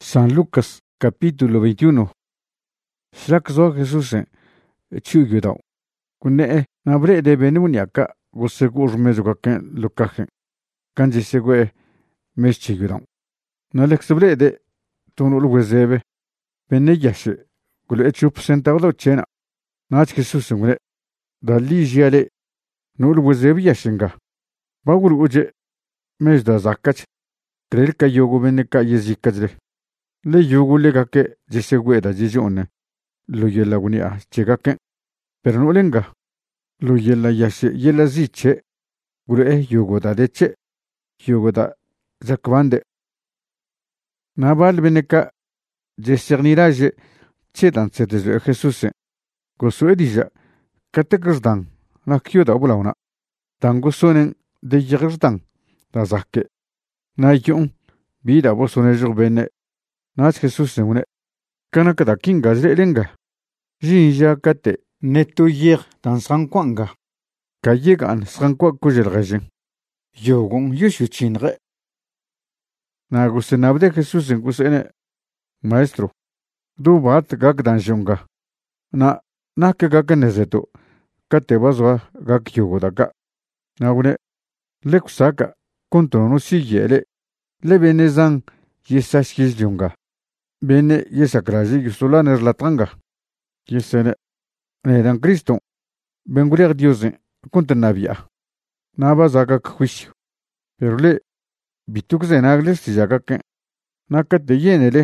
San Lucas capítulo 21. Shlakzo Jesús chugudao. Kune nabre de benunyaka gusegu mezukaken lukajen. Kanji segue meschigudao. Nalexbre de tunul wezebe. Beneyash gule chup sentado chena. Nach Jesús ngule. Dali jiale nul wezebi yashinga. Bagul uje mezda zakach. Krel kayogu beneka yezikajle. Le yugule kake jisegwe da jijone lo yela guni a chegake pero no lenga lo yela yashe yela ziche gure yugo da deche yugo da zakwande nabal beneka jeserniraje chedan de Jesús go suedija katekrsdan na kyuda bulauna tango sonen de yigrsdan da zakke na yun bida bosone jorbene Nach Jesús une kanakada kinga zrelenga. Jinja kate neto yer dans sankwanga. Kayegan sankwa kujelgajen. Yogon yushu chinre. Na gusenabde Jesús en gusene. Maestro. Du bat gak danjonga. Na ke gak nezeto. Kate bazwa gak yogodaka. Na une lekusaka kontrono siyele. Lebenezan yesashkiz jonga. Bene yesakraji yusulaner la tranga. Yesene nedan Cristo. Benguler Dios contra navia. Nava zaga juicio. Pero le bituk zenagles si zaga que nakat de yenele.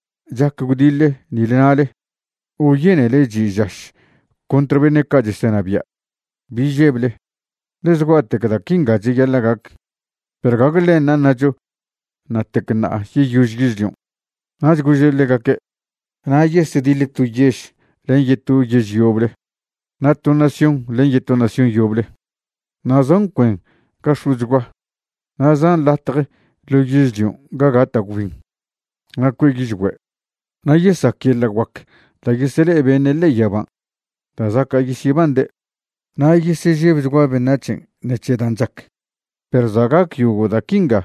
Jak gudile nilenale. O yenele jijash. Contra bene calle senavia. Bijeble. Les guate cada kinga jigallagak. Pero gagle nanajo. Natekna hi yusgizlion. Nach gujele kake. Na yes dile tu yesh. Len yetu yesh yoble. Na tu nación len yetu nación yoble. Na zan quen kashujwa. Na zan latre le yeslion gagata gwin. Na kwegijwe. Na yes akela wak. La yesele ebenele yaban. Ta zaka yishibande. Na yes jebzwa benachen nechedanzak. Per zagak yugo da kinga.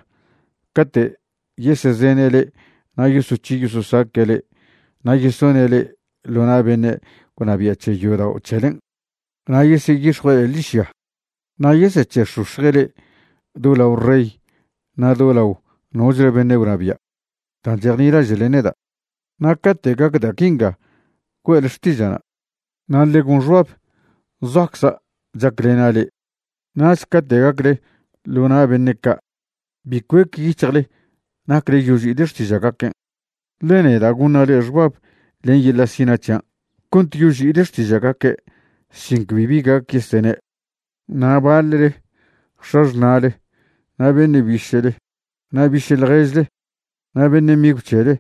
Kate yes zenele. Na yusu chi yusu sakele. Na yusonele lona bene kunabia che yoda o chelen. Na yese yishwe elisha. Na yese che shushele dola o rey. Na dola o nojre bene unabia. Tanjernira jeleneda. Na kate gagda kinga. Kwel stijana. Na legunjwap. Zaksa jaklenale. Na skate gagre lona bene ka. Bikwek yichale. Nakre yuji idestijagaken. Lene da gunale jwab len yela sinacha. Kunt yuji idestijagake. Sinkbibiga kistene. Na balere. Shajnale. Na bene bishele. Na bishel rezle. Na bene migchele.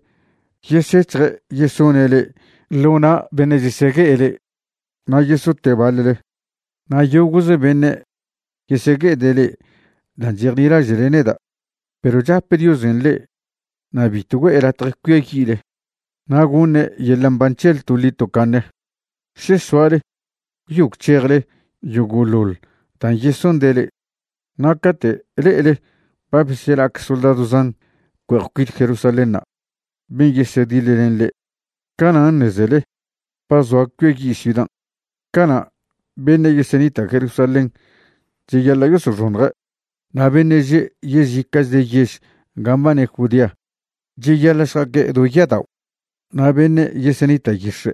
Yesetre yesonele. Lona bene jisege ele. Na yesutte balere. Na yoguze bene. Yesege dele. Danjirira jeleneda. Pero ya pedios en le. Na bitugue era trequile. Na gune yelambanchel tulito cane. She suare. Yuk cherle. Yugulul. Tan yeson dele. Na kate. Ele. Papiselak soldadozan. Querquit Jerusalena. Ben yesedile le. Kana nezele. Pazo quegi sidan. Kana. Bene yesenita Jerusalén. Yella yoso ronre. Na beneje yezikas de yesh gambane judia. Yella sake do yadao. Na bene yesenita yeshe.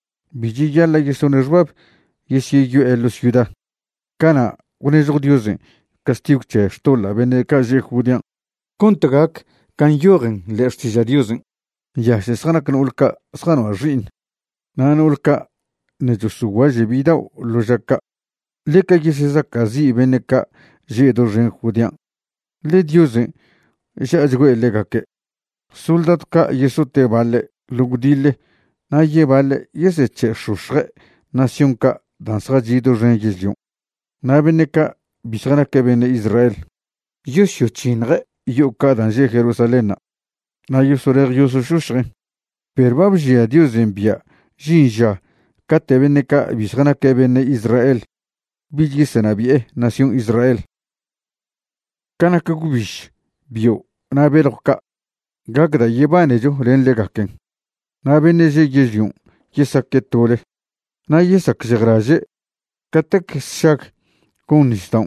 Biji yalla yesonerwab yesiyu elos ciudad. Kana unezo diosen castiuche stola bene kaje judian. Kontagak kan yoren lerstija diosen. Ya se sana kan ulka sano ajin. Nan ulka nejusuwaje bidao lojaka. Leka yesezaka zi beneka Jedo ren judian. Le diosen. Jajgue legake. Soldat ka yesote vale. Lugdile. Na ye vale. Yeseche shushre. Nación ka. Dansra jido ren yeslion. Na beneka. Bisrana ke bene Israel. Yosyo chinre. Yo ka danje Jerusalena. Na yosorer yoso shushre. Perbab jia diosen bia. Jinja. Kate beneka. Bisrana ke bene Israel. Bilgisena bie. Nación Israel. Kanaka gubish, bio, na beloka, gakda yebane jo renle gaken. Na beneje yejun yesakke tole. Na yesak jegraje katek shak kunistan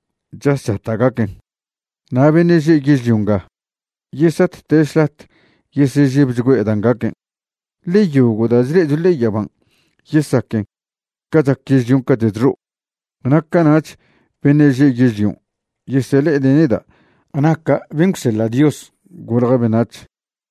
jasata gaken. Na beneje yejunga yesat teslat yesejibjgo edangaken. Le yugo da zre le yaban yesaken kazak yejun kadedro. Anakanach beneje yejun yesele deneda anaka vinksela Dios gurga benach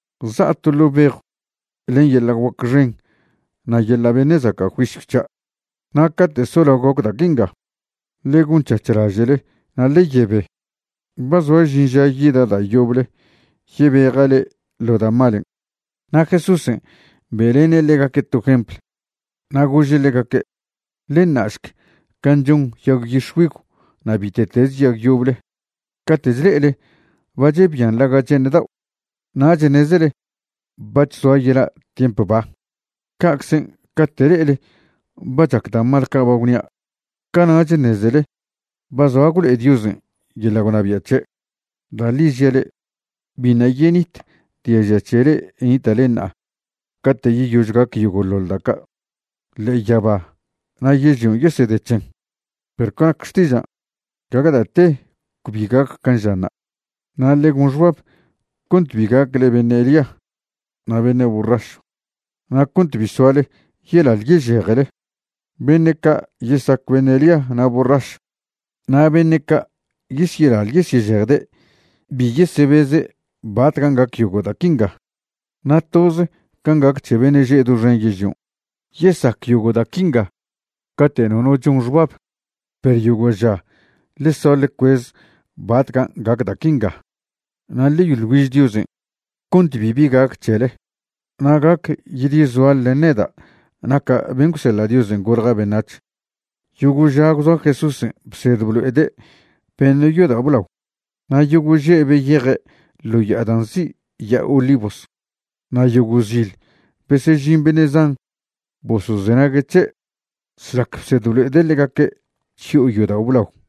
zatulu beg len yela wakren na yela beneza ka huishcha naka te solo gokda kinga legun chachrajele na le yebe bazwa jinja yida da yoble yebe gale lo da malen na Jesús belene lega que tu ejemplo na guje lega que lenashk kanjung yag yishwiku na bitetes yag yoble katezrele vaje bien laga cheneda na jenezele bach soyela tiempo ba kaksen katerele bachakta marka bagnia kana jenezele bazagul ediusen yelagona biache dalijele binayenit tiejachere italena kate yujga kiyugoldaka le yaba na yejun yesedechen per kakstiza kagadate kubiga kanjana na legunjwab kuntbiga klebenelia na bene burrash na kunt visuale yela yejegele beneka yesak benelia na burrash na beneka yisiera yesejerde bi yesebeze bat gangak yugoda kinga na toze gangak chebene jedu rengijon yesak yugoda kinga kateno no junjwab per yugoja le sole quez bat gangak kinga na le yulwiz diusen kunt bibi gak chele na gak yidi zual leneda naka benkusela diusen gorga benach yugoja gozo Jesus psedblu ede pen yoda bulaw na yugoje be yere lo yadansi ya olivos na yugozil pese jimbenezan bosu zenageche slak psedblu ede legake chiu yoda bulaw